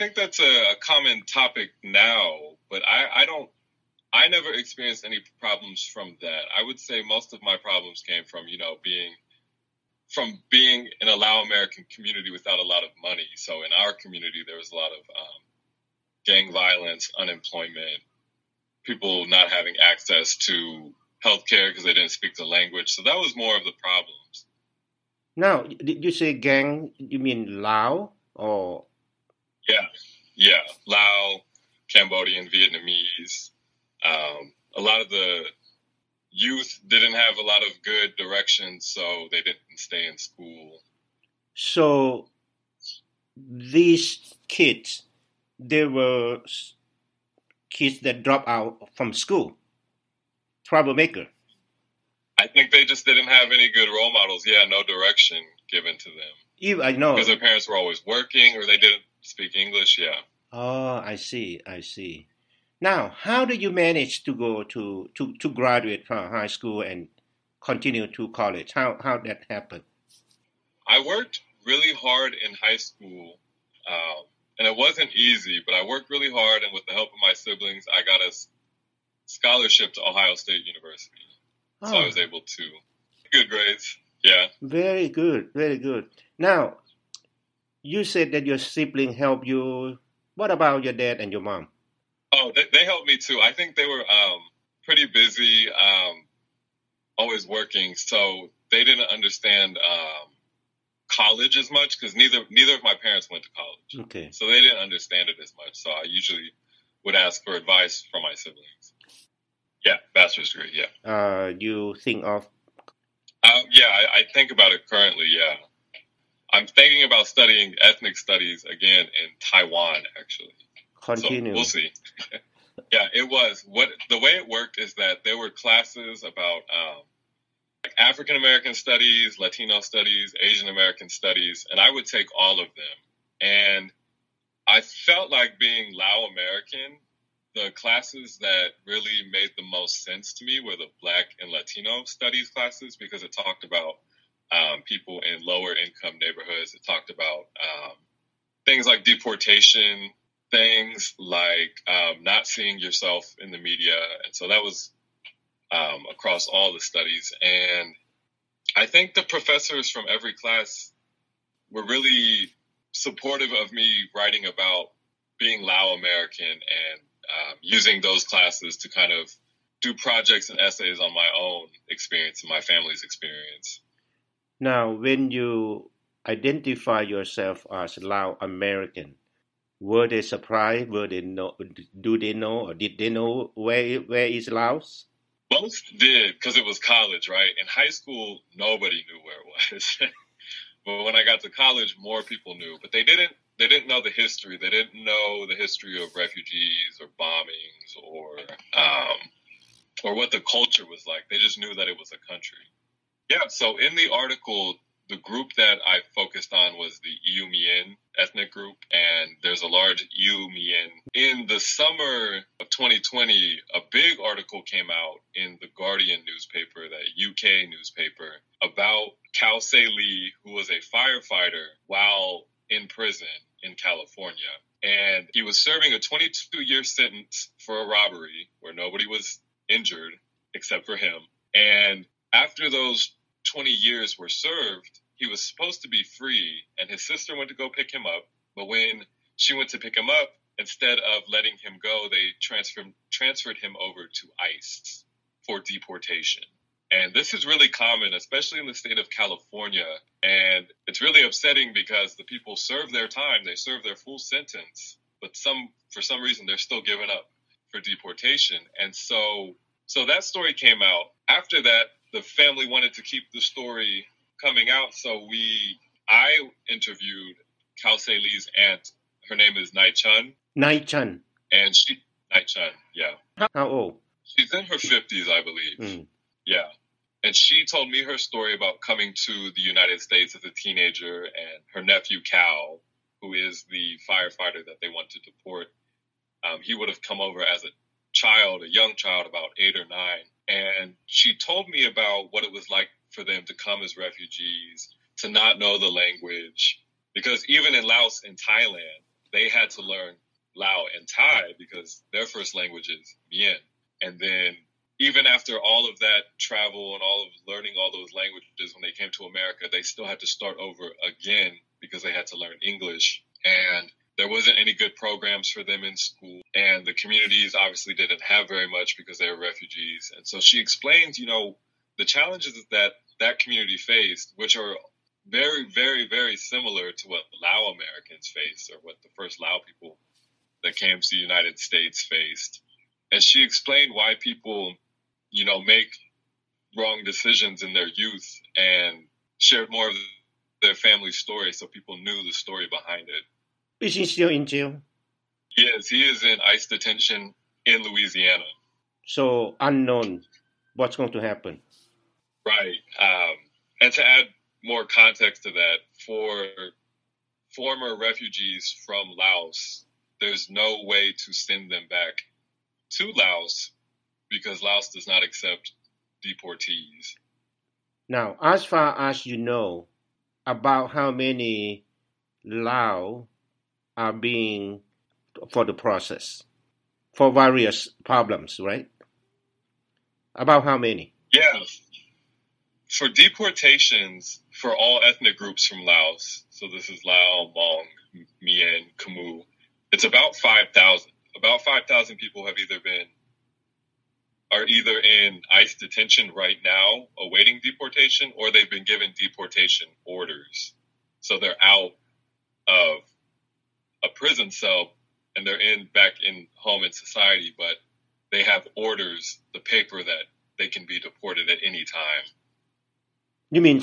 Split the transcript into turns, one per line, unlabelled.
think that's a common topic now, but I never experienced any problems from that. I would say most of my problems came from, being in a Lao American community without a lot of money. So in our community, there was a lot of gang violence, unemployment, people not having access to healthcare because they didn't speak the language. So that was more of the problems.
Now, did you say gang? You mean Lao or?
Yeah. Lao, Cambodian, Vietnamese. A lot of the youth didn't have a lot of good direction, so they didn't stay in school.
So these kids, they were kids that dropped out from school, troublemaker.
I think they just didn't have any good role models. Yeah, no direction given to them.
I know.
Because their parents were always working or they didn't speak English, yeah.
Oh, I see. Now, how do you manage to go to graduate from high school and continue to college? How that happened?
I worked really hard in high school, and it wasn't easy, but I worked really hard, and with the help of my siblings, I got a scholarship to Ohio State University. So I was able to good grades. Yeah.
Very good. Now, you said that your sibling helped you. What about your dad and your mom?
Oh, they helped me too. I think they were pretty busy, always working, so they didn't understand college as much because neither of my parents went to college.
Okay.
So they didn't understand it as much. So I usually would ask for advice from my siblings. Yeah, bachelor's degree. Yeah.
You think of?
Yeah, I think about it currently. Yeah, I'm thinking about studying ethnic studies again in Taiwan. Actually,
continue.
So we'll see. Yeah, it was the way it worked is that there were classes about like African American studies, Latino studies, Asian American studies, and I would take all of them. And I felt like being Lao American, the classes that really made the most sense to me were the Black and Latino studies classes because it talked about people in lower income neighborhoods. It talked about things like deportation, things like not seeing yourself in the media. And so that was across all the studies. And I think the professors from every class were really supportive of me writing about being Lao American and using those classes to kind of do projects and essays on my own experience and my family's experience.
Now, when you identify yourself as Lao American, were they surprised? Were they know? Do they know, or did they know where is Laos?
Most did because it was college, right? In high school, nobody knew where it was. But when I got to college, more people knew. But they didn't know the history. They didn't know the history of refugees or bombings or what the culture was like. They just knew that it was a country. Yeah, so in the article, the group that I focused on was the Iu Mien ethnic group, and there's a large Iu Mien. In the summer of 2020, a big article came out in the Guardian newspaper, that UK newspaper, about Kau Se Lee, who was a firefighter while in prison in California. And he was serving a 22-year sentence for a robbery where nobody was injured except for him. And after those 20 years were served, he was supposed to be free, and his sister went to go pick him up. But when she went to pick him up, instead of letting him go, they transferred him over to ICE for deportation. And this is really common, especially in the state of California. And it's really upsetting because the people serve their time, they serve their full sentence, but for some reason they're still given up for deportation. And so that story came out. After that, the family wanted to keep the story coming out, so I interviewed Kau Se Lee's aunt. Her name is Nai Chun.
Nai Chun.
And Nai Chun, yeah.
How old?
She's in her 50s, I believe. Yeah. And she told me her story about coming to the United States as a teenager, and her nephew Cal, who is the firefighter that they want to deport, he would have come over as a young child, about 8 or 9. And she told me about what it was like for them to come as refugees, to not know the language. Because even in Laos and Thailand, they had to learn Lao and Thai because their first language is Mien. And then even after all of that travel and all of learning all those languages, when they came to America, they still had to start over again because they had to learn English. And there wasn't any good programs for them in school. And the communities obviously didn't have very much because they were refugees. And so she explains, the challenges that that community faced, which are very, very, very similar to what Lao Americans faced or what the first Lao people that came to the United States faced. And she explained why people, make wrong decisions in their youth and shared more of their family story so people knew the story behind it.
Is he still in jail?
Yes, he is in ICE detention in Louisiana.
So unknown what's going to happen.
Right. And to add more context to that, for former refugees from Laos, there's no way to send them back to Laos because Laos does not accept deportees.
Now, as far as you know, about how many Lao are being for the process for various problems, right? About how many?
Yeah. For deportations for all ethnic groups from Laos, so this is Lao, Hmong, Mien, Khmu, it's about 5,000. About 5,000 people are either in ICE detention right now awaiting deportation, or they've been given deportation orders. So they're out of a prison cell and they're back in home and society, but they have orders, the paper that they can be deported at any time.
You mean